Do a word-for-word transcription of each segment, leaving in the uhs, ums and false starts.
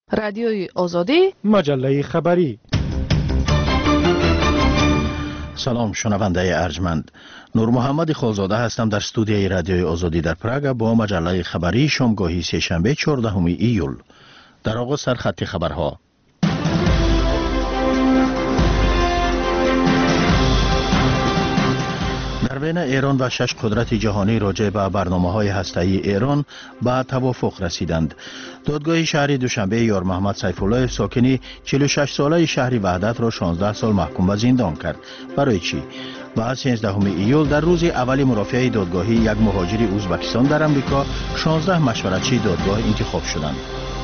رادیوی آزادی، مجله خبری. سلام شنونده ارجمند، نور محمد خالزاده هستم در استودیوی رادیوی آزادی در پراگ با مجله خبری شامگاهی سه‌شنبه چهاردهم ایول. در آغاز سرخط خبرها. در بین ایران و شش قدرت جهانی راجع به برنامه‌های هسته‌ای ایران به توافق رسیدند. دادگاه شهری دوشنبه یار محمد سیف‌الله ساکنی چهل و شش ساله شهر وحدت را شانزده سال محکوم به زندان کرد. برای چی؟ بعد سیزدهم ایول در روز اول مرافعه دادگاهی یک مهاجر ازبکستان در امریکا شانزده مشورتچی دادگاه انتخاب شدند.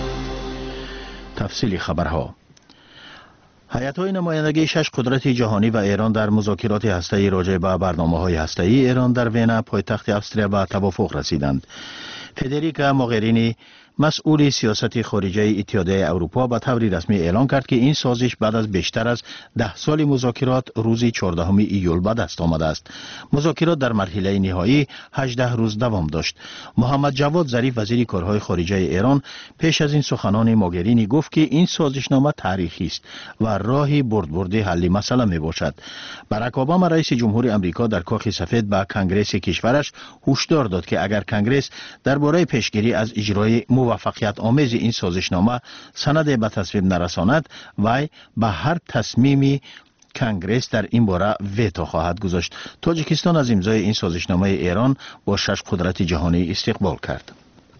تفصیل خبرها. هیئت‌های نمایندگی شش قدرت جهانی و ایران در مذاکرات هسته‌ای راجع به برنامه‌های هسته‌ای ایران در وین پایتخت استریا به توافق رسیدند. فدریکا موغرینی مسئول سیاست خارجه اتحادیه اروپا به طور رسمی اعلام کرد که این سازش بعد از بیشتر از ده سال مذاکرات روز چهاردهم ایول به دست آمده است. مذاکرات در مرحله نهایی هجده روز دوام داشت. محمد جواد ظریف وزیر کارهای خارجه ایران پیش از این سخنان موغرینی گفت که این سازشنامه تاریخی است و راهی بردبرد حل مسئله می باشد. باراک اوباما رئیس جمهور امریکا در کاخ سفید به کنگره کشورش هشدار داد که اگر کنگره درباره پیشگیری از اجرای موفقیت آمیز این سازشنامه سند به تصویب نرساند، وی به هر تصمیمی کنگره در این باره ویتو خواهد گذاشت. تاجیکستان از امضای این سازشنامه ایران با شش قدرت جهانی استقبال کرد.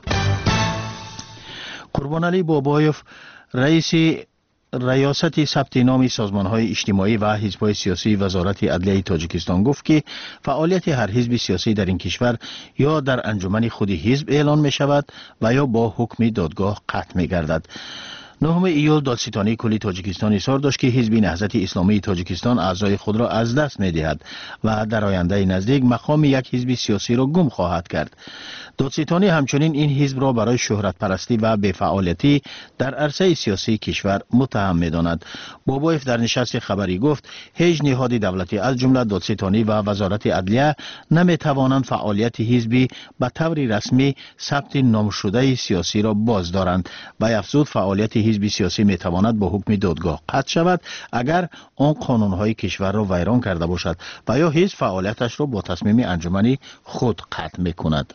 قربانعلی بابایوف رئیس ریاست ثبت نام سازمان‌های اجتماعی و حزب‌های سیاسی وزارت عدلیه تاجیکستان گفت که فعالیت هر حزب سیاسی در این کشور یا در انجمن خود حزب اعلان می‌شود و یا با حکم دادگاه قطع می‌گردد. نهم ایول دادستانی کلی تاجیکستان اظهار داشت که حزب نهضت اسلامی تاجیکستان اعضای خود را از دست می‌دهد و در آینده نزدیک مقام یک حزب سیاسی را گم خواهد کرد. دادستانی همچنین این حزب را برای شهرت پرستی و بی‌فعالیتی در عرصه سیاسی کشور متهم می‌داند. بابایف در نشست خبری گفت هیچ نهاد دولتی از جمله دادستانی و وزارت عدلیه نمی‌توانند فعالیت حزبی به طور رسمی ثبت نام شده سیاسی را بازدارند و افزود فعالیت حزب سیاسی می‌تواند با حکم دادگاه قطع شود اگر آن قانون‌های کشور را ویران کرده باشد و یا حزب فعالیتش را با تصمیم انجمنی خود قطع می‌کند.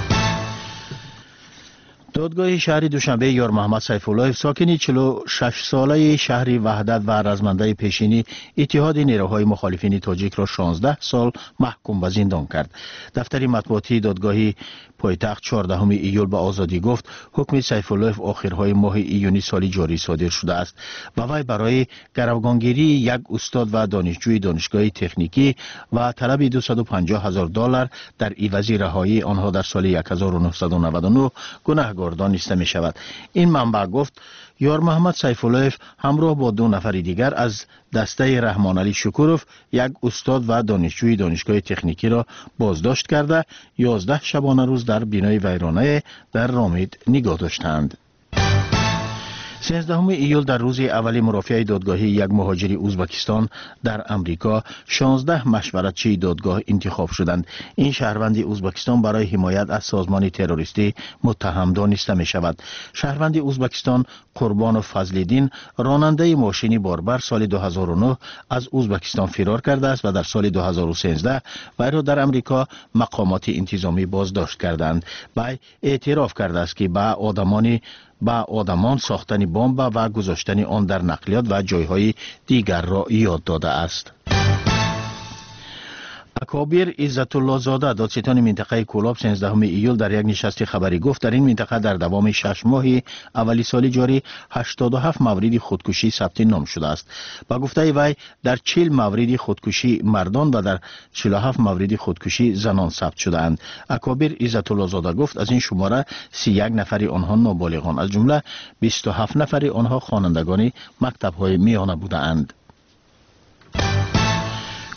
دادگاه شهری دوشنبه یار محمد سیف‌الله ساکنی چهل و شش ساله شهر وحدت و رزمنده پیشینی اتحاد نیروهای مخالفین تاجیک را شانزده سال محکوم به زندان کرد. دفتر مطبوعاتی دادگاه پایتخت چهاردهم ایول به آزادی گفت حکم سیف‌الله آخرهای ماه ایونی سال جاری صادر شده است و وی برای گروگانگیری یک استاد و دانشجوی دانشگاه تکنیکی و طلب دویست و پنجاه هزار دلار در عوض رهایی آنها در سال هزار و نهصد و نود و نه گناهکار دانسته می شود. این منبع گفت یار محمد سیف‌الله همراه با دو نفر دیگر از دسته رحمان علی شکوروف یک استاد و دانشجوی دانشگاه تکنیکی را بازداشت کرده یازده شبانه روز در بینای ویرانه در رامید نگاه داشتند. سیزدهم ایول در روز اولی مرافعه دادگاهی یک مهاجر ازبکستان در امریکا شانزده مشورتچی دادگاه انتخاب شدند. این شهروند ازبکستان برای حمایت از سازمان تروریستی متهم دانسته می شود. شهروند ازبکستان قربان فضل‌الدین راننده ماشینی باربر سال دو هزار و نه از ازبکستان فرار کرده است و در سال دو هزار و سیزده وی را در امریکا مقامات انتظامی بازداشت کردند. وی اعتراف کرده است که به آدمانی با آدمان ساختن بمب و گذاشتن آن در نقلیات و جایهای دیگر را یاد داده است. اکابر عزت الله زاده دادستان منطقه کولاب سیزدهم ایول در یک نشست خبری گفت در این منطقه در دوام شش ماه اولی سال جاری هشتاد و هفت مورد خودکشی ثبت نام شده است. با گفته وی در چهل مورد خودکشی مردان و در چهل و هفت مورد خودکشی زنان ثبت شده اند. اکابر عزت الله زاده گفت از این شماره سی و یک نفر آنها نابالغان از جمله بیست و هفت نفر آنها خوانندگان مکتب های میانه بودند.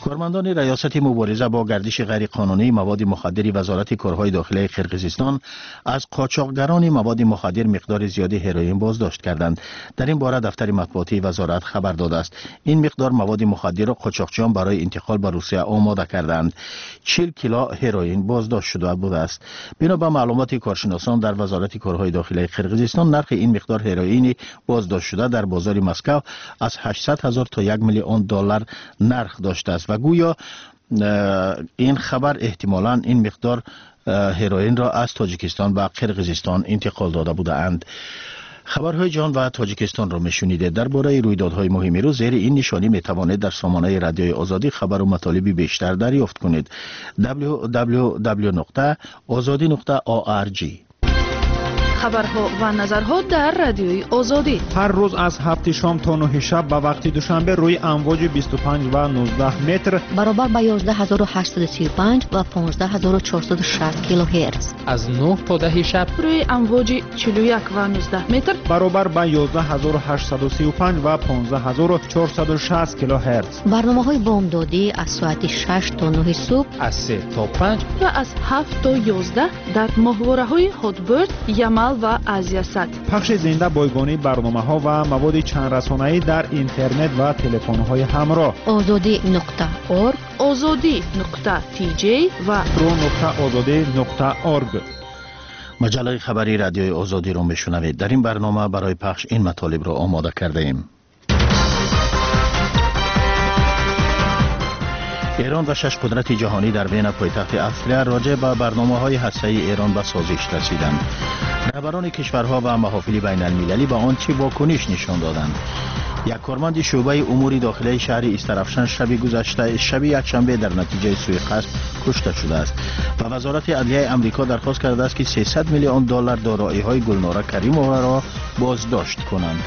کارمندان ریاست مبارزه با گردش غیر قانونی مواد مخدر وزارت کارهای داخلی قرقیزستان از قاچاقگران مواد مخدر مقدار زیادی هروئین بازداشت کردند. در این باره دفتر مطبوعاتی وزارت خبر داده است این مقدار مواد مخدر را قاچاقچیان برای انتقال به روسیه آماده کردند. چهل کیلو هروئین بازداشت شده بوده است. بنا به معلومات کارشناسان در وزارت کارهای داخلی قرقیزستان نرخ این مقدار هروئین بازداشت شده در بازار مسکو از هشتصد هزار تا یک میلیون دلار نرخ داشته است و گویا این خبر احتمالاً این مقدار هروئین را از تاجیکستان و قرقیزستان انتقال داده بودند. خبرهای جهان و تاجیکستان را میشنیده. درباره رویدادهای مهم روز زیر این نشانی میتوانید در سامانه رادیوی آزادی خبر و مطالبی بیشتر دریافت کنید. دبلیو دبلیو دبلیو نقطه آزادی نقطه او آر جی. خبرها و نظرها در رادیوی آزادی هر روز از هفت شام تا نه شب به وقت دوشنبه روی امواج بیست و پنج و نوزده متر برابر با یازده هزار و هشتصد و سی و پنج و پانزده هزار و چهارصد و شصت کیلوهرتز از نه تا ده شب روی امواج چهل و یک و نوزده متر برابر با یازده هزار و هشتصد و سی و پنج و پانزده هزار و چهارصد و شصت کیلوهرتز. برنامه‌های بامدادی از ساعت شش تا نه صبح از سه تا پنج و از هفت تا یازده در ماهواره‌های هاتبرد، یمل و آزیا سات. پخش زنده بایگانی برنامه‌ها و مواد چند رسانه‌ای در اینترنت و تلفن‌های همراه. آزادی نقطه اورگ، آزادی نقطه تی جی و پرو نقطه آزادی نقطه اورگ. مجله خبری رادیوی آزادی را میشنوید. در این برنامه برای پخش این مطالب را آماده کرده ایم. ایران و شش قدرت جهانی در وین پایتخت اتریه راجع به برنامه‌های هسته‌ای ایران به سازش رسیدند. رهبران کشورها و محافل بین المللی به آن چه واکنش نشان دادند. یک کارمند شعبه امور داخلی شهر استرافشان شب گذشته شب یکشنبه در نتیجه سوءقصد کشته شده است و وزارت عدلیه آمریکا درخواست کرده است که سیصد میلیون دلار دارایی‌های گلنار کریمووا را بازداشت کنند.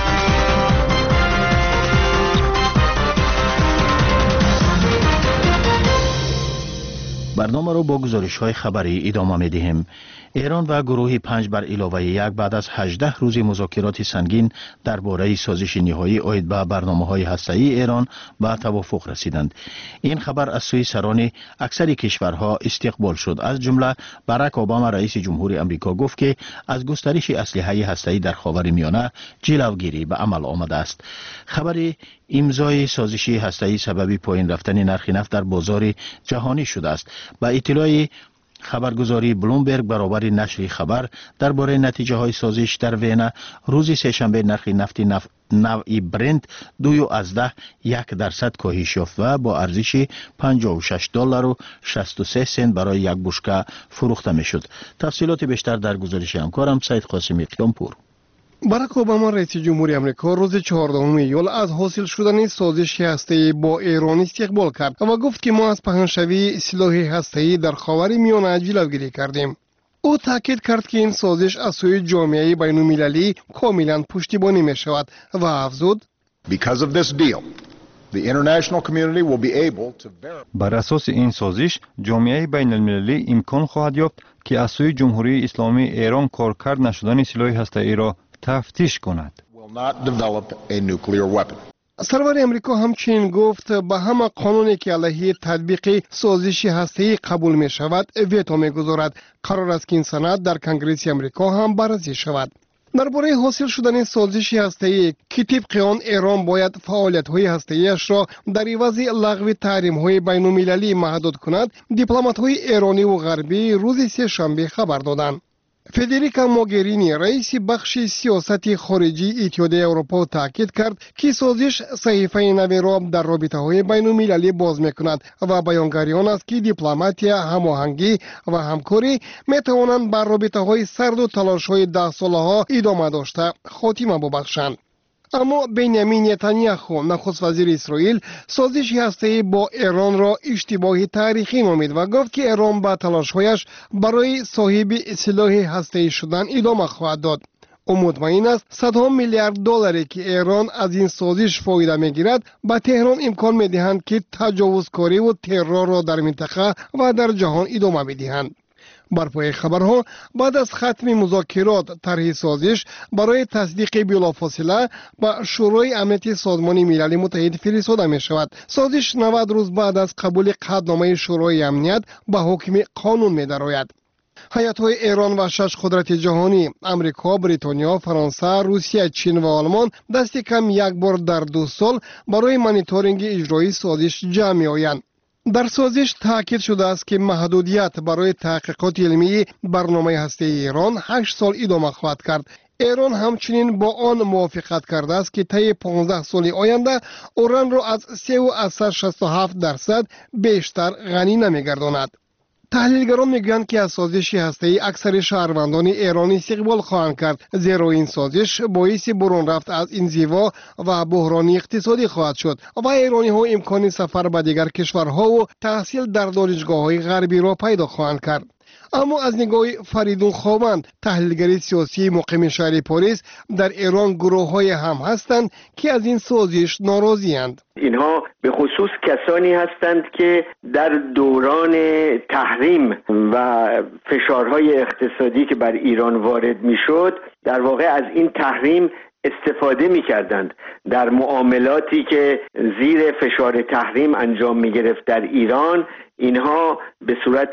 برنامه را با گزارش‌های خبری ادامه می‌دهیم. ایران و گروه پنج بر علاوه یک بعد از هجده روز مذاکرات سنگین درباره سازش نهایی عاید به برنامه‌های هسته‌ای ایران به توافق رسیدند. این خبر از سوی سران اکثر کشورها استقبال شد. از جمله باراک اوباما رئیس جمهور آمریکا گفت که از گسترش اسلحه هسته‌ای در خاورمیانه جلوگیری به عمل آمده است. خبر امضای سازش هسته‌ای سبب پایین رفتن نرخ نفت در بازار جهانی شده است. با اطلاع خبرگزاری بلومبرگ برابر نشر خبر درباره نتیجه های سازش در وینا روز سه‌شنبه نرخ نفت نفت نوعی برنت دوی از ده یک درصد کاهش یافت و با ارزش پنجاه و شش دلار و شصت و سه سنت برای یک بشکه فروخته می شد. تفصیلات بیشتر در گزارش همکارم سید قاسمی قیامپور. باراک اوباما رئیس جمهوری آمریکا روز چهاردهم ایول از حاصل شدن سازش هسته‌ای با ایران استقبال کرد و گفت که ما از پهنشوی سلاح هسته‌ای در خاورمیانه جلوگیری کردیم. او تاکید کرد که این سازش از سوی جامعه بین‌المللی کاملا پشتیبانی می شود و افزود Because of this deal, the international community will be able to verify. بر اساس این سازش جامعه بین المللی امکان خواهد یافت که از سوی جمهوری اسلامی ایران کارکرد نشدن سلاح هسته‌ای را تفتیش کند. will not develop a nuclear weapon. سرور امریکا همچنین گفت به همه قانونی که علیه تطبیق سازش هسته‌ای قبول می شود ویتو می گذارد. قرار است که این سند در کنگره امریکا هم بررسی شود. درباره حاصل شدن سازش هسته‌ای که طبق آن ایران باید فعالیت‌های هسته‌ایش را در عوض لغو تحریم‌های بین‌المللی محدود کند، دیپلمات‌های ایرانی و غربی روز سه‌شنبه خبر دادند. فدریکا موگرینی رئیس بخش سیاست خارجی اتحادیه اروپا تاکید کرد که سازش صحیفه نوی را در رابطه‌های بین‌المللی باز می‌کند و بیانگری آن است که دیپلماتیا، هماهنگی و همکاری می‌توانند بر رابطه‌های سرد و تلاش‌های ده ساله‌ها ادامه داشته خاتمه ببخشند. اما بنیامین نتانیاهو نخست وزیر اسرائیل سازش هسته‌ای با ایران را اشتباه تاریخی نامید و گفت که ایران با تلاش‌هایش برای صاحب سلاح هسته‌ای شدن ادامه خواهد داد. او مطمئن است صدها میلیارد دلاری که ایران از این سازش فایده میگیرد به تهران امکان میدهند که تجاوزکاری و ترور را در منطقه و در جهان ادامه بدهند. بر پای خبرها بعد از ختم مذاکرات طرح سازش برای تصدیق بلافاصله به شورای امنیت سازمان ملل متحد فرستاده می شود. سازش نود روز بعد از قبول قطعنامه شورای امنیت به حکم قانون می درآید. هیئت‌های ایران و شش قدرت جهانی امریکا، بریتانیا، فرانسه، روسیه، چین و آلمان دست کم یک بار در دو سال برای مانیتورینگ اجرای سازش جمع می‌آیند. در سازش تاکید شده است که محدودیت برای تحقیقات علمی برنامه هسته‌ای ایران هشت سال ادامه خواهد کرد. ایران همچنین با آن موافقت کرده است که طی پانزده سال آینده اوران را از سه و شصت و هفت درصد بیشتر غنی نمی‌گرداند. تحلیلگران میگویند که از سازش هسته‌ای اکثر شهروندان ایرانی استقبال خواهند کرد، زیرا این سازش باعث برون رفت از انزوا و بحران اقتصادی خواهد شد و ایرانی ها امکان سفر به دیگر کشورها و تحصیل در دانشگاه‌های غربی را پیدا خواهند کرد. اما از نگاه فریدون خوابند، تحلیلگر سیاسی مقیم شهر پاریس، در ایران گروه‌های هم هستند که از این سازش ناراضی‌اند. اینها به خصوص کسانی هستند که در دوران تحریم و فشارهای اقتصادی که بر ایران وارد میشد در واقع از این تحریم استفاده می‌کردند. در معاملاتی که زیر فشار تحریم انجام می‌گرفت در ایران، اینها به صورت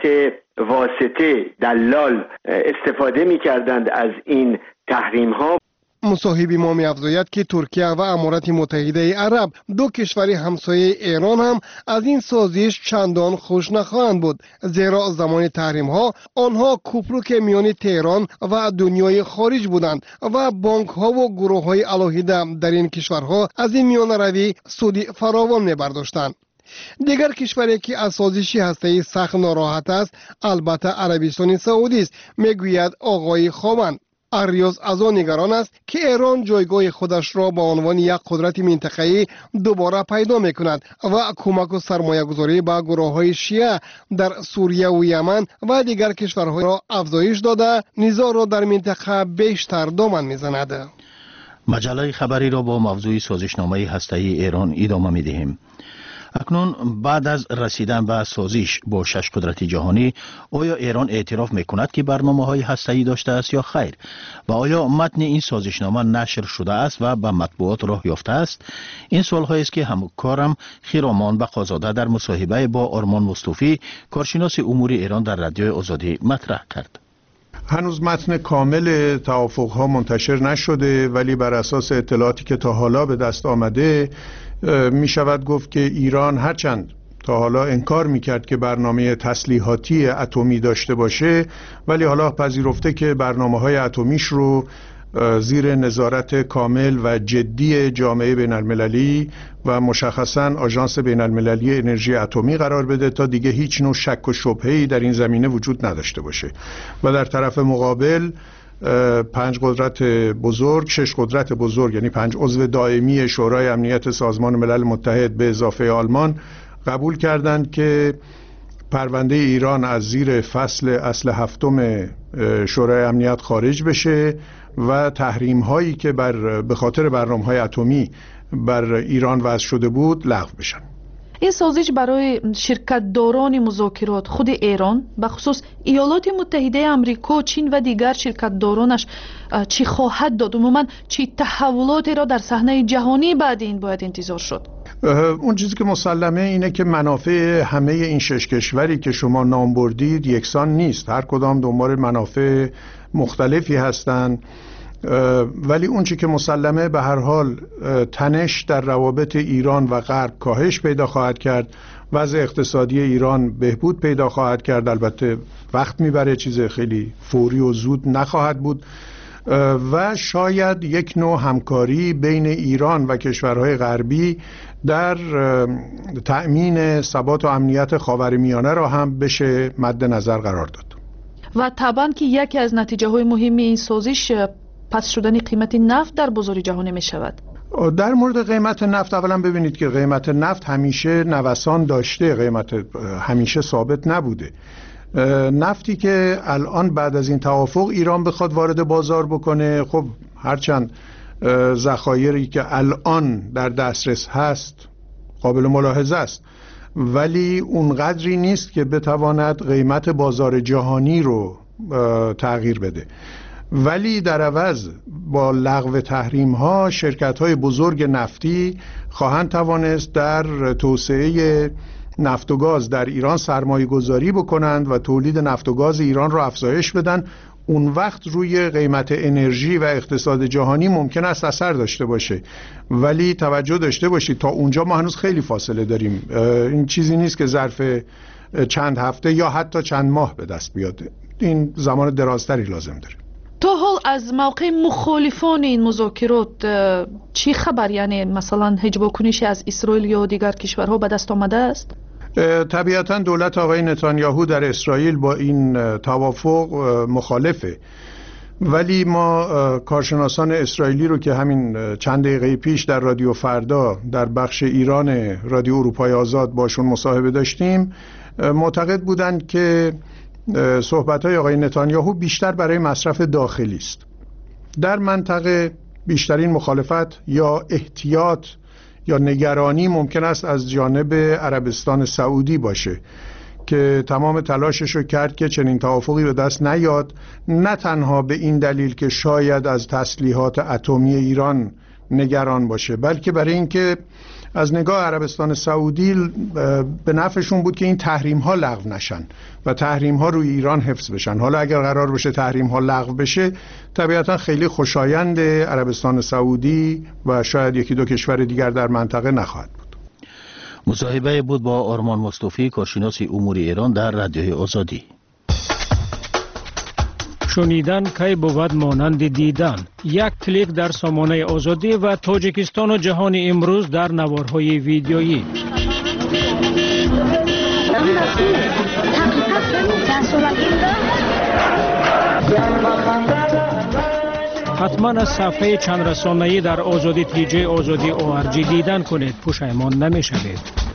واسطه دلال استفاده می‌کردند از این تحریم‌ها. مصاحب ما می‌افزاید که ترکیه و امارات متحده عرب، دو کشور همسایه ایران، هم از این سازش چندان خوش نخواهند بود، زیرا زمان تحریم ها آنها کوپلوک میان تهران و دنیای خارج بودند و بانک ها و گروه های علاهیده در این کشورها از این میان روی سود فراوان می‌برداشتند. دیگر کشوری که از سازش هسته‌ای سخت ناراحت است البته عربستان سعودی است، میگوید آقای خوابند. اریاز از آن نگران است که ایران جایگاه خودش را به عنوان یک قدرت منطقه‌ای دوباره پیدا می‌کند و کمک و سرمایه‌گذاری به گروه‌های شیعه در سوریه و یمن و دیگر کشورها را افزایش داده نزاع را در منطقه بیشتر دامن می‌زند. مجله خبری را با موضوع سازشنامه هسته‌ای ایران ادامه می‌دهیم. اکنون بعد از رسیدن به سازش با شش قدرت جهانی، آیا ایران اعتراف میکند که برنامه‌های هسته‌ای داشته است یا خیر؟ و آیا متن این سازشنامه نشر شده است و به مطبوعات راه یافته است؟ این سوال‌هایی است که همکارم خیرامان بقازاده در مصاحبه با آرمان مصطفی، کارشناس امور ایران در رادیو آزادی مطرح کرد. هنوز متن کامل توافق‌ها منتشر نشده، ولی بر اساس اطلاعاتی که تا حالا به دست آمده می شود گفت که ایران هرچند تا حالا انکار می کرد که برنامه تسلیحاتی اتمی داشته باشه، ولی حالا پذیرفته که برنامه‌های اتمیش رو زیر نظارت کامل و جدی جامعه بین المللی و مشخصاً آژانس بین المللی انرژی اتمی قرار بده تا دیگه هیچ نوع شک و شبهه‌ای در این زمینه وجود نداشته باشه. و در طرف مقابل پنج قدرت بزرگ، شش قدرت بزرگ، یعنی پنج عضو دائمی شورای امنیت سازمان ملل متحد به اضافه آلمان قبول کردند که پرونده ایران از زیر فصل اصل هفتم شورای امنیت خارج بشه و تحریم هایی که بر به خاطر برنامه های اتمی بر ایران وضع شده بود لغو بشن. این سازش برای شرکت داران مذاکرات خود ایران، به خصوص ایالات متحده آمریکا، چین و دیگر شرکت دارانش چی خواهد داد؟ عموما چی تحولاتی را در صحنه جهانی بعد این باید انتظار شد؟ اون چیزی که مسلمه اینه که منافع همه این شش کشوری که شما نام بردید یکسان نیست. هر کدام دنبال منافع مختلفی هستند، ولی اون چیزی که مسلمه به هر حال تنش در روابط ایران و غرب کاهش پیدا خواهد کرد، وضع اقتصادی ایران بهبود پیدا خواهد کرد. البته وقت میبره، چیز خیلی فوری و زود نخواهد بود و شاید یک نوع همکاری بین ایران و کشورهای غربی در تأمین ثبات و امنیت خاورمیانه را هم بشه مد نظر قرار داد. و طبعا که یکی از نتیجه های مهمی این سازش پس شدن قیمت نفت در بازار جهانی می شود. در مورد قیمت نفت اولا ببینید که قیمت نفت همیشه نوسان داشته، قیمت همیشه ثابت نبوده. نفتی که الان بعد از این توافق ایران بخواد وارد بازار بکنه، خب هرچند ذخایری که الان در دسترس هست قابل ملاحظه است، ولی اونقدری نیست که بتواند قیمت بازار جهانی رو تغییر بده. ولی در عوض با لغو تحریم ها شرکت های بزرگ نفتی خواهند توانست در توسعه نفت و گاز در ایران سرمایه گذاری بکنند و تولید نفت و گاز ایران را افزایش بدن. اون وقت روی قیمت انرژی و اقتصاد جهانی ممکن است اثر داشته باشه، ولی توجه داشته باشید تا اونجا ما هنوز خیلی فاصله داریم. این چیزی نیست که ظرف چند هفته یا حتی چند ماه به دست بیاد، این زمان درازتری لازم داره. تا حال از موقع مخالفان این مذاکرات چی خبر؟ یعنی مثلا هیچ واکنشی از اسرائیل یا دیگر کشورها به دست آمده است؟ طبیعتا دولت آقای نتانیاهو در اسرائیل با این توافق مخالفه، ولی ما کارشناسان اسرائیلی رو که همین چند دقیقه پیش در رادیو فردا در بخش ایران رادیو اروپای آزاد باشون مصاحبه داشتیم معتقد بودند که صحبت‌های آقای نتانیاهو بیشتر برای مصرف داخلی است. در منطقه بیشترین مخالفت یا احتیاط یا نگرانی ممکن است از جانب عربستان سعودی باشه که تمام تلاشش رو کرد که چنین توافقی به دست نیاد، نه تنها به این دلیل که شاید از تسلیحات اتمی ایران نگران باشه، بلکه برای اینکه از نگاه عربستان سعودی به نفعشون بود که این تحریم ها لغو نشن و تحریم ها روی ایران حفظ بشن. حالا اگر قرار بشه تحریم ها لغو بشه طبیعتا خیلی خوشایند عربستان سعودی و شاید یکی دو کشور دیگر در منطقه نخواهد بود. مصاحبه بود با آرمان مصطفی، کارشناس امور ایران در رادیوی آزادی. شنیدن کی بود مانند دیدن. یک کلیک در سامانه آزادی و تاجیکستان و جهان امروز در نوارهای ویدیویی. حتما از صفحه چند رسانه‌ای در آزادی تیجی آزادی او ار جی دیدن کنید، پشیمان نمی‌شوید.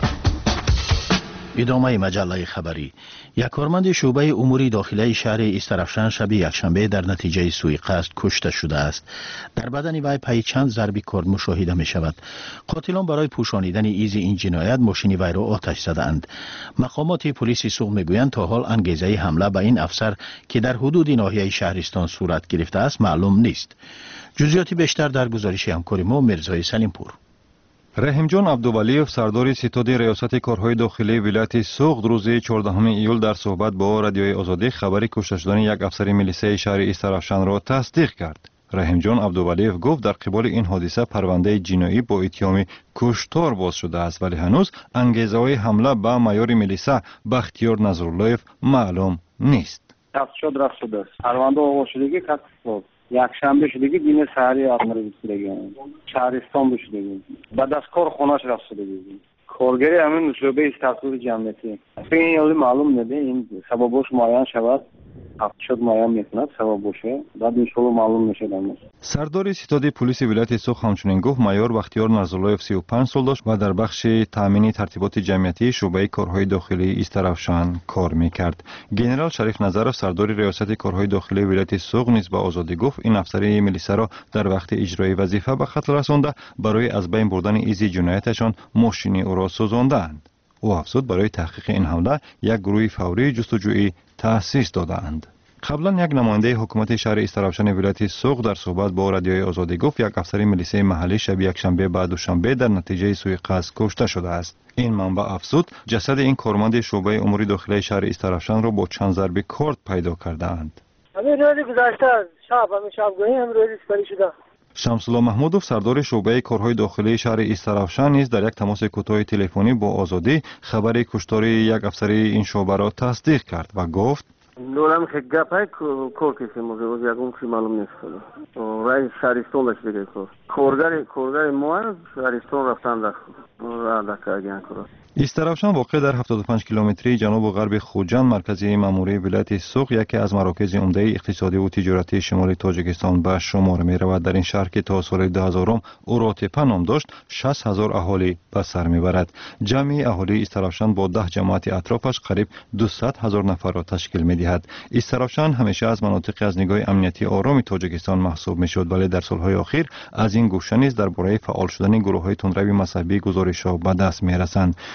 ادامه مجله خبری. یک کارمند شعبه امور داخلی شهر استرافشان شب یکشنبه در نتیجه سوءقصد کشته شده است. در بدن وی پای چند ضرب کارد مشاهده می شود. قاتلان برای پوشانیدن ایز این جنایت ماشین وی را آتش زدند. مقامات پلیس سوق میگویند تا حال انگیزه حمله به این افسر که در حدود ناحیه شهرستان صورت گرفته است معلوم نیست. جزئیات بیشتر در گزارش همکار ما مرزای سلیمپور. رحیم جان عبدولیف سردار ستاد ریاست کارهای داخلی ولایت سوغد روز چهاردهم ایول در صحبت با رادیوی آزادی خبر کشته شدن یک افسر میلیسه شهر استرافشان را تصدیق کرد. رحیم جان عبدولیف گفت در قبال این حادثه پرونده جنایی با اتهام کشتار باز شده است، ولی هنوز انگیزه‌های حمله به مایور میلیسه بختیار نظراللهیف معلوم نیست. تفشد رفت شده است. پرونده آغاز شدگی کسب بود. یک شنبه شدگی دین سحری آمده بسیدگی شهرستان بشدگی بعد از کار خونهش رفت شدگی کارگری همین شعبه استاتوت جمعیتی این یولی معلوم نده این سببش معین شود شد معین میکند سبب باشه بعد انشالله معلوم میشه. سردار ستاد پلیس ولایت سوغد همچنین گفت مایور بختیار نظراللهیف سی و پنج سال داشت و در بخش تامین ترتیبات جمعیتی شعبه کارهای داخلی استرافشان کار میکرد. گنرال شریف نظرов سردار ریاست کارهای داخلی ولایت سوغد نیز به آزادی گفت این افسر میلیسه را در وقت اجرای وظیفه به خطر رسانده برای از بین بردن ایز جنایتشان ماشین او را سوزاندند. او افزود برای تحقیق این حمله یک گروه فوری جستجویی تأسیس دادند. قبلا یک نماینده حکومت شهر استرافشان ولایت سوغد در صحبت با رادیوی آزادی گفت یک افسر میلیسه محلی شب یکشنبه بعد دوشنبه در نتیجه سوءقصد کشته شده است. این منبع افزود جسد این کارمند شعبه امور داخلی شهر استرافشان را با چند ضرب کارد پیدا کردند. همین روزی گذشته شب همین شبگاهی هم روزی سپری شده. شمس‌الله محمودوف سردار شعبه کارهای داخلی شهر استرافشان نیز در یک تماس کوتاه تلفنی با آزادی خبر کشتاری یک افسر این شعبه را تصدیق کرد و گفت دولم که گپای کور کسی موزه از یکم چی معلوم نیست. رئیس شهرستان داشت دیگه کور کورگری کورگری موان شهرستان رفتن در راه دکاگیان کور. استرافشان واقع در هفتاد و پنج کیلومتری جنوب و غرب خوجند مرکزی ماموری ولایت سوغد یکی از مراکز عمده اقتصادی و تجارتی شمال تاجیکستان به شمار می رود. در این شهر که تا سال دو هزار اوراتپا نام داشت شصت هزار اهالی به سر می برد. جمع اهالی استرافشان با ده جماعت اطرافش قریب دویست هزار نفر را تشکیل می دهد. استرافشان همیشه از مناطق از نگاه امنیتی آرام تاجیکستان محسوب می شد، ولی در سالهای اخیر از این گوشه نیز درباره فعال شدن گروه های تندروی مذهبی گزارش‌ها به دست می رسند.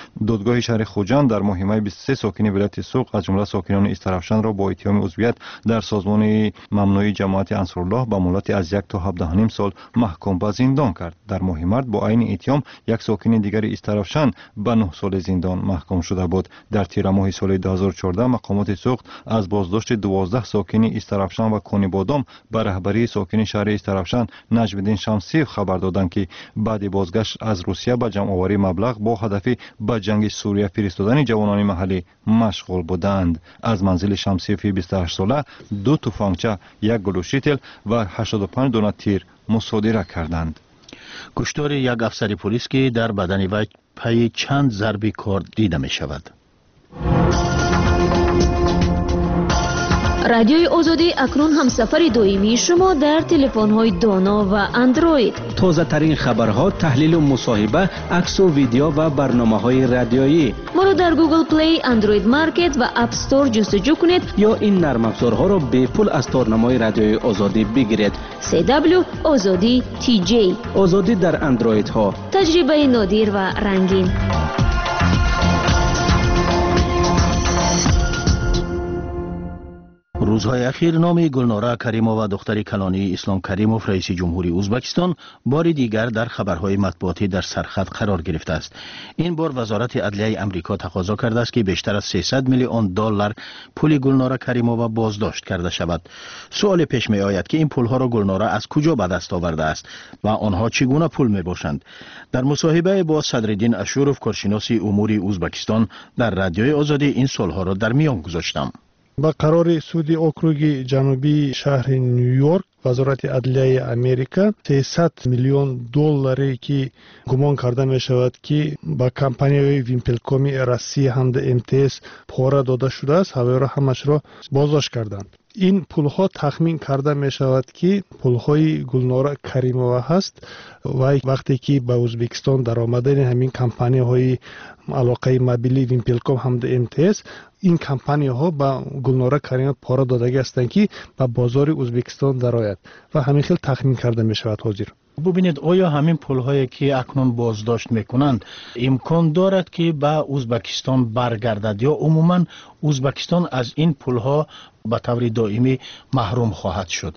دادگاه شهر خوجند در ماه می بیست و سه ساکن ولایت سوق از جمله ساکنان استرافشان را با اتهام عضویت در سازمان ممنوعه جماعت انصارالله با مهلت از یک تا هفده و نیم سال محکوم به زندان کرد. در ماه مارس با عین اتهام یک ساکن دیگر استرافشان به نه سال زندان محکوم شده بود. در تیر ماه سال دو هزار و چهارده مقامات سوق از بازداشت دوازده ساکن استرافشان و کونی بادام به رهبری ساکن شهر استرافشان نجم‌الدین شمسی خبر دادند که بعد بازگشت از روسیه به جمع‌آوری مبلغ با هدف به جنگ سوریه فرستادن جوانان محلی مشغول بودند. از منزل شمسی فی بیست و هشت ساله دو تفنگچه، یک گلوشیتل و هشتاد و پنج دانه تیر مصادره کردند. کشتار یک افسر پلیس که در بدن وی پی چند ضربی کار دیده می شود. رادیوی آزادی اکنون همسفر دائمی شما در تلفن‌های دانا و اندروید. تازه ترین خبرها، تحلیل و مصاحبه، عکس و ویدیو و برنامه‌های رادیویی. ما را در گوگل پلی، اندروید مارکت و اپ استور جستجو کنید یا این نرم افزارها را به پول از تارنمای رادیوی آزادی بگیرید. سی دبلیو آزادی تی جی. آزادی در اندروید ها. تجربه نادر و رنگین. روزهای اخیر نام گلناره کریمووا دختر کلانی اسلام کریموف رئیس جمهوری ازبکستان بار دیگر در خبرهای مطبوعاتی در سرخط قرار گرفته است. این بار وزارت عدلیه امریکا تقاضا کرده است که بیشتر از سیصد میلیون دلار پول گلناره کریمووا بازداشت کرده شود. سوال پیش می آید که این پولها را گلناره از کجا به دست آورده است و آنها چگونه پول می باشند؟ در مصاحبه با صدرالدین اشورف کارشناس امور ازبکستان در رادیوی آزادی این سوالها را در میان گذاشتم. با قرار سود اوکروگ جنوبی شهر نیویورک وزارت عدلیه امریکا سیصد میلیون دلاری که گمان کرده می شود که با کمپانی ویمپلکوم روسیه هم ام تی اس پاره داده شده است هوا همش را بازداشت کردند. این پولها تخمین کرده می شود که پولهای گلناره کریمووا هست و وقتی که به ازبکستان در آمدن همین کمپانی های علاقه موبیلی ویمپلکوم هم ام تی اس این کمپانی ها با گلناره کریمووا پاره دادگی هستند که به بازار ازبکستان درآید و همین خیلی تخمین کرده می شود. حاضر ببینید آیا همین پولهایی که اکنون بازداشت میکنند امکان دارد که به ازبکستان برگردد یا عموما ازبکستان از این پولها به طور دائمی محروم خواهد شد؟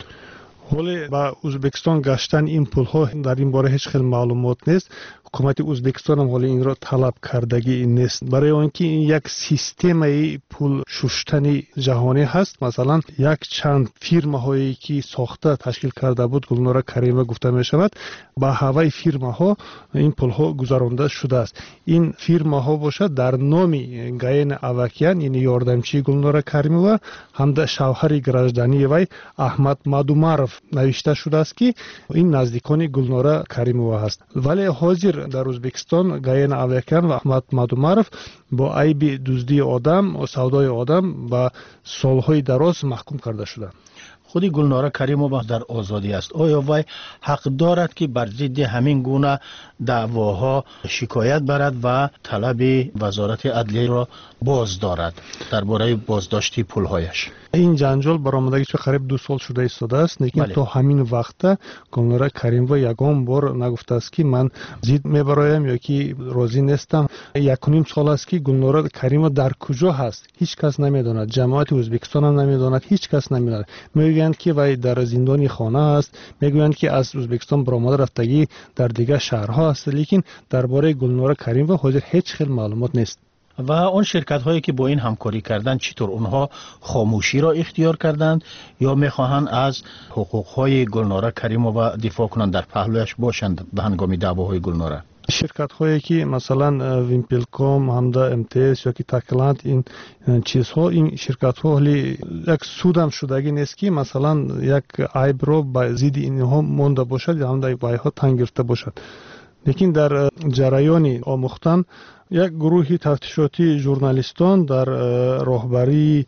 ولی با ازبکستان گشتن این پولها در این باره هیچ خیلی معلومات نیست. حکومت ازبکستان هم این را طلب کردگی نیست برای آنکه این یک سیستم پول شستن جهانی هست. مثلا یک چند فرما هایی که ساخته تشکیل کرده بود گلناره کریمووا گفته می شود با هوای فرما ها این پول ها گذرانده شده است. این فرما ها باشد در نام گاین اوکیان این یاردمچی گلناره کریمووا هم شوهر گراجدانی وی احمد مادومارف نوشته شده است که این نزدیکان گلناره کریمووا هست. ولی حاضر در ازبکستان گاین اوکیان و احمد مادومارف با عیب دزدی آدم و سودای آدم با سالهای دراز محکوم کرده شدند. خودی گلناره کریمووا در آزادی است. آیا وی حق دارد که بر ضد همین گونه دعواها شکایت برد و طلب وزارت عدلیه را باز دارد درباره بازداشتی پولهایش؟ این جنجال برآمدگی چه قریب دو سال شده ایستاده است، لیکن تا همین وقت گلناره کریمووا یگان بار نگفته است که من ضد میبرایم یا که راضی نیستم. یک و نیم سال است که گلناره کریمووا در کجا هست هیچ کس نمیداند، جماعت ازبکستان هم نمیداند، هیچ کس نمیداند. میگویند که وی در زندانی خانه است، میگویند که از ازبکستان برآمده رفتگی در دیگر شهرها است، لیکن درباره گلناره کریمووا حاضر هیچ خیلی معلومات نیست. و اون شرکت هایی که با این همکاری کردند چطور اونها خاموشی را اختیار کردند یا میخواهند از حقوق های گلناره کریمووا دفاع کنند در پهلویش باشند به هنگام دعواهای گلناره؟ شرکت هایی که مثلا ویمپلکوم همدا ام تی اس یا که تاکلند این چیزها این شرکت ها ولی یک سودم شدگی نیست که مثلا یک عیب رو با ضد اینها مونده باشد یا هم وای ها تنگ گرفته باشد. لیکن در جریان آموختن یک گروه تفتیشاتی ژورنالیستان در راهبری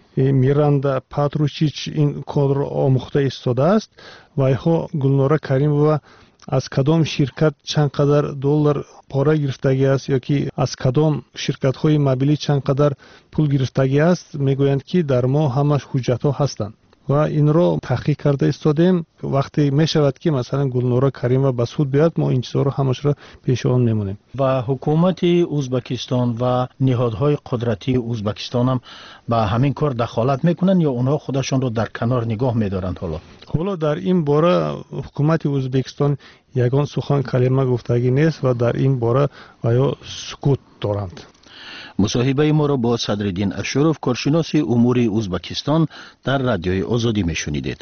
میراندا پاتروچیچ این کار را آموخته ایستاده است. وای ها گلناره کریمووا از کدام شرکت چند قدر دلار پاره گرفتگی است یا که از کدام شرکت های موبیلی چند قدر پول گرفتگی است میگویند که در ما همش حجت ها هستند. و این رو تحقیق کرده استادیم. وقتی می شود که مثلا گلنورا کریمова به سود بیاد ما این چیزا رو همش را پیش آن میمونیم. و حکومت ازبکستان و نهادهای قدرتی ازبکستان هم به همین کار دخالت میکنن یا اونها خودشان رو در کنار نگاه میدارند؟ حالا حالا در این باره حکومت ازبکستان یگان سخن کلمه گفتگی نیست و در این باره آیا سکوت دارند. مصاحبه ما را با صدرالدین اشرف کارشناس امور ازبکستان در رادیوی آزادی میشنیدید.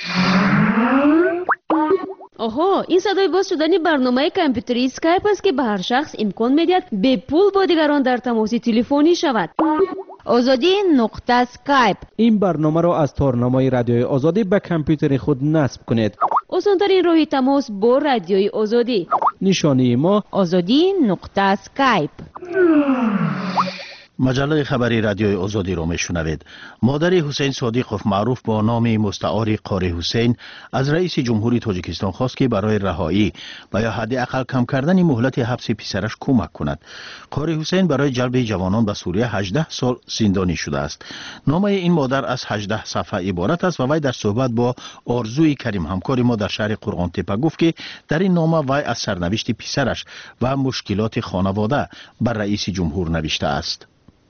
آها، این صدای باز شدن برنامه کامپیوتری اسکایپ است که به هر شخص امکان میدهد به پول با دیگران در تماس تلفنی شود. آزادی نقطه اسکایپ. این برنامه را از تارنمای رادیوی آزادی به کامپیوتر خود نصب کنید. آسان‌ترین راه تماس با رادیوی آزادی. نشانی ما آزادی نقطه اسکایپ. مجله خبری رادیوی آزادی را میشنوید. مادر حسین صادقوف معروف با نام مستعار قاری حسین از رئیس جمهوری تاجیکستان خواست که برای رهایی و یا حداقل کم کردن مهلت حبس پسرش کمک کند. قاری حسین برای جلب جوانان به سوریه هجده سال زندانی شده است. نامه این مادر از هجده صفحه عبارت است و وی در صحبت با آرزوی کریم همکار ما در شهر قرغان تپه گفت که در این نامه وی از سرنوشت پسرش و مشکلات خانواده بر رئیس جمهور نوشته است.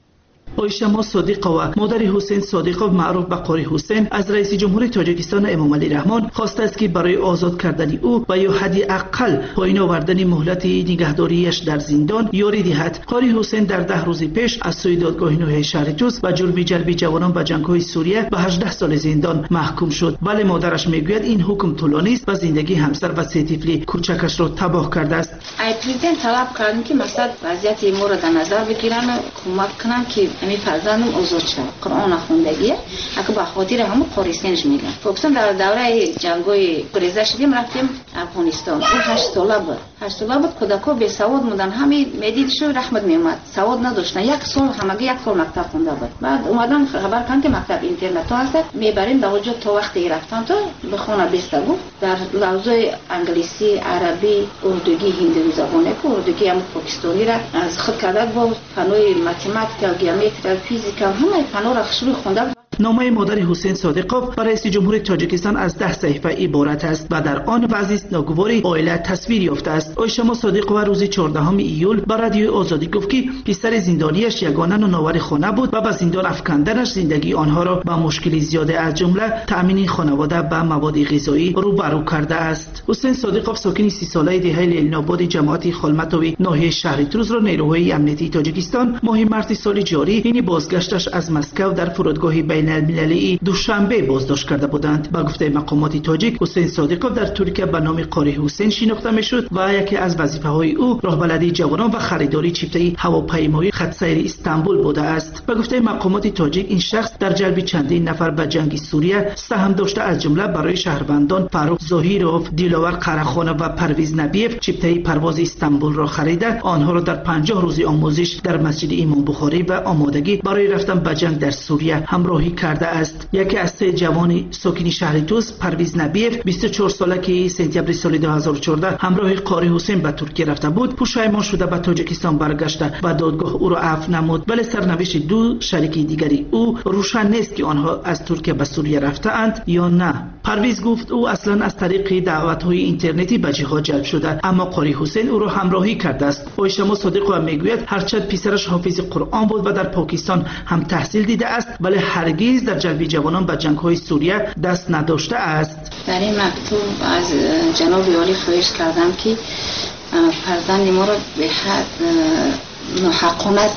آیشما صادقова مادر حسین صادقov معروف به قاری حسین از رئیس جمهوری تاجیکستان امام علی رحمان خواسته است که برای آزاد کردن او و یا حداقل پایین آوردن مهلت نگهداریش در زندان یاری دهد. قاری حسین در ده روز پیش از سوی دادگاه نوحه شهر توس و جرم جلب جوانان به جنگ‌های سوریه به هجده سال زندان محکوم شد. ولی مادرش میگوید این حکم طولانی است و زندگی همسر و سه طفل کوچکش را تباه کرده است. ای پرزیدنت طلب کردن که مثلا وضعیت ما را در نظر بگیرن و کمک کنن که همین فرزندم آزاد شد. قرآن خوندگیه اگه به خاطر همون قاری حسینش میگن. فکرم در دوره جنگای گریزه شدیم رفتیم افغانستان. اون هشت ساله بود. هشت ساله بود کودکا بی سواد موندن. همین میدیدش رحمت میومد. سواد نداشتن. یک سال همگی یک سال مکتب خونده بود. بعد اومدم خبر کردم که مکتب اینترنت هست. میبریم به وجود تا وقتی رفتن تا به خونه بیست بود. در لوزای انگلیسی، عربی، اردوگی، هندی زبانه که اردوگی هم پاکستانی را از خود کرده با فنوی متماتیک، گیومتری، فیزیک همه فنا را شروع خونده. نامه مادر حسین صادقوف برای رئیس جمهوری تاجیکستان از ده صفحه عبارت است و در آن وضعیت ناگواری عائله تصویر یافته است. آیشما صادقوف روز چهاردهم ایول با رادیوی آزادی گفت که پسر زندانیش یگانه نانآور خانه بود و با زندان افکندنش زندگی آنها را با مشکلی زیاده از جمله تأمین خانواده به مواد غذایی روبرو کرده است. حسین صادقوف ساکن سی ساله دهه لیلناباد جماعت خالمتوی ناحیه شهر توس را نیروهای امنیتی تاجیکستان ماه مارس سال جاری این بازگشتش از مسکو در فرودگاه بین المللی دوشنبه بازداشت کرده بودند. با گفته مقامات تاجیک حسین صادقوف در ترکیه به نام قاری حسین شناخته میشد و یکی از وظیفه‌های او راهبردی جوانان و خریداری چیفته هواپیمایی خط سیر استانبول بوده است. با گفته مقامات تاجیک این شخص در جلب چندین نفر به جنگ سوریه سهم داشته از جمله برای شهروندان فاروق ظاهیروف، دیلاور قرخانه و پرویز نبیف چیفته پرواز استانبول را خریده آنها را در پنجاه روز آموزش در مسجد امام بخاری و آمادگی برای رفتن به جنگ در سوریه همراهی کرده است. یکی از سه جوان ساکن شهر توس پرویز نبیف بیست و چهار ساله که سپتامبر سال دو هزار و چهارده همراه قاری حسین به ترکیه رفته بود پشیمان شده به تاجیکستان برگشته و دادگاه او را عفو نمود. ولی سرنوشت دو شریک دیگری او روشن نیست که آنها از ترکیه به سوریه رفته‌اند یا نه. پرویز گفت او اصلا از طریق دعوت‌های اینترنتی به جهاد جلب شده اما قاری حسین او را همراهی کرده است. آیشما صادقوف میگوید هرچند پسرش حافظ قرآن بود و در پاکستان هم تحصیل دیده است ولی هرگز در جلب جوانان به جنگ‌های سوریه دست نداشته است. در این مکتوب از جناب عالی خواهش کردم که فرزند ما را به حد محققانه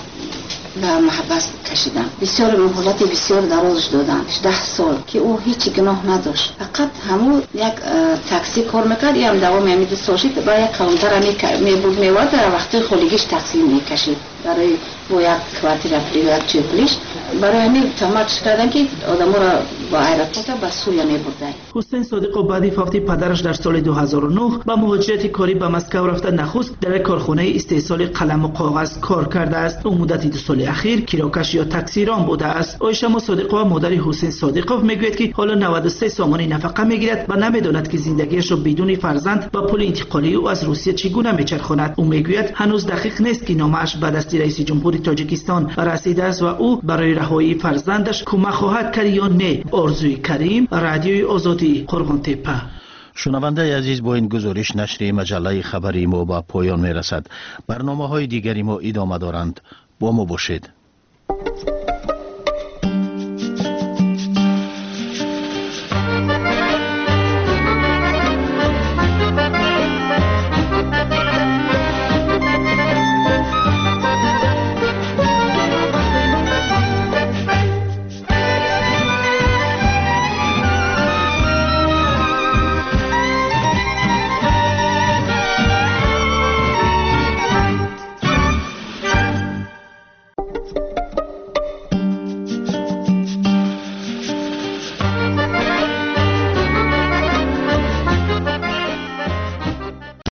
و محبس کشیدم. بسیار مهلت بسیار درازش دادم ده سال که او هیچ گناه نداشت. فقط همون یک تاکسی کار میکرد یا هم دوام میامید سوشید با یک کانتر می بود میورد در وقت خالیگیش تاکسی میکشید برای با یک کوارتیر پلیس چه پلیس برای همین تماش کردن که آدم‌ها را با ایرپورت به سوریه میبردن. حسین صادق بعد وفات پدرش در سال دو هزار و نه با مهاجرت کاری به مسکو رفته نخست در کارخانه استحصال قلم و کاغذ کار کرده است. او مدت دو سال اخیر کراکش یا تکثیران بوده است. آیشما صادقова مادر حسین صادقov میگوید که حالا نود و سه سامان نفقه میگیرد و نمیداند که زندگیش را بدون فرزند و پول انتقالی او از روسیه چگونه میچرخاند. او میگوید هنوز دقیق نیست که نامش به دست رئیس جمهوری تاجیکستان رسیده است و او برای رهایی فرزندش کمک خواهد کرد یا نه. آرزوی کریم، رادیوی آزادی، قرغن‌تپه. شنونده عزیز، با این گزارش نشر مجله خبری ما به پایان میرسد. برنامه های دیگری ما ادامه دارند. با ما باشید.